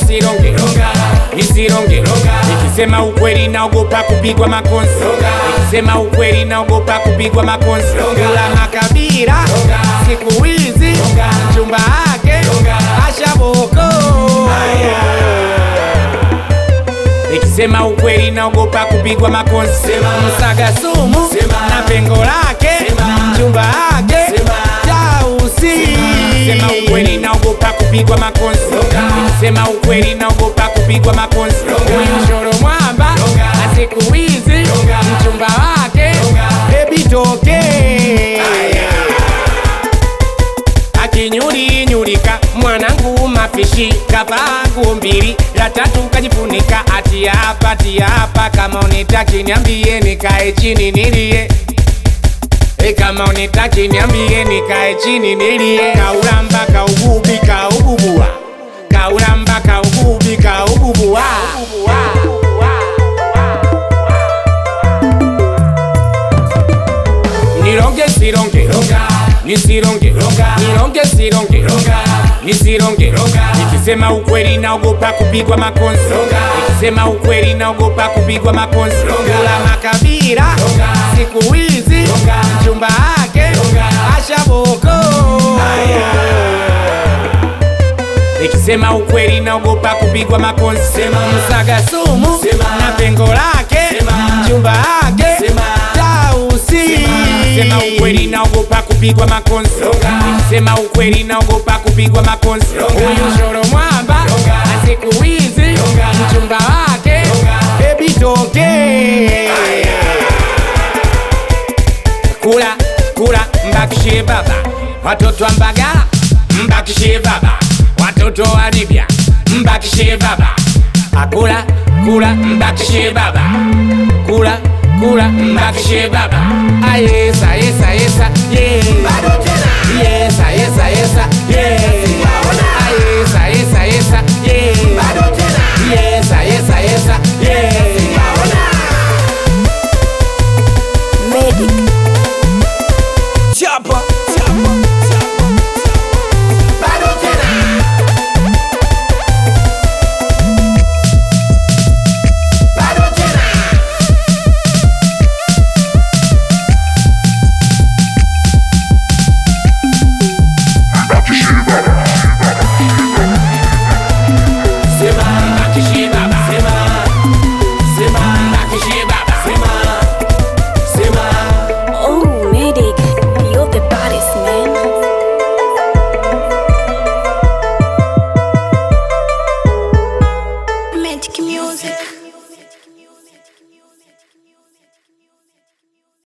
nisironge, nisironge. Nikisema ukweli naogopa kupigwa makonzi, nikisema ukweli naogopa kupigwa makonzi. Kula makabila siku hizi mchumba wake ashaboko. Nikisema ukweli naogopa kupigwa makonzi. Msaga sumu na pengo lake mchumba wake Tausi. Nikisema ukweli naogopa kupigwa makonzi, nikisema ukweli naogopa kupigwa makonzi. Huyu shoro mwamba siku hizi mchumba wake baby toke. Akinyuri nyurika mwanangu mafishi, kapangu mbili la tatu kajifunika. Atia hapa kama unitaki niambie nikae chini nilie. Kama unitaki niambie nikae chini nilie. Kauramba kaugubi kaububua, kauramba kaugubi kaububua. Nironge sironge, nisironge, nironge sironge, nisironge. Nikisema ukweli naogopa kupigwa makonzi, nikisema ukweli naogopa kupigwa makonzi. Kula makabila siku hizi mchumba wake ashaboko. Nikisema ukweli naogopa kupigwa makonzi. Msaga sumu na pengo lake mchumba wake Tausi. Nikisema ukweli naogopa kupigwa makonzi, nikisema ukweli naogopa kupigwa makonzi. Huyu shoro mwamba siku hizi mchumba wake baby toke. Kula mbakishie baba, watoto wa Mbagala mbakishie baba, watoto wa Libya mbakishie baba. Kula mbakishie baba, kula mbakishie baba. Ayesa yesa yesa yeah. Bado tena yesa yesa yesa yeah. Ayesa yesa yesa yeah. Bado tena yesa yesa yesa yeah. Medic Chapa bado tena. Bado tena. Oh, Medic, you're the baddest, man. Medic music.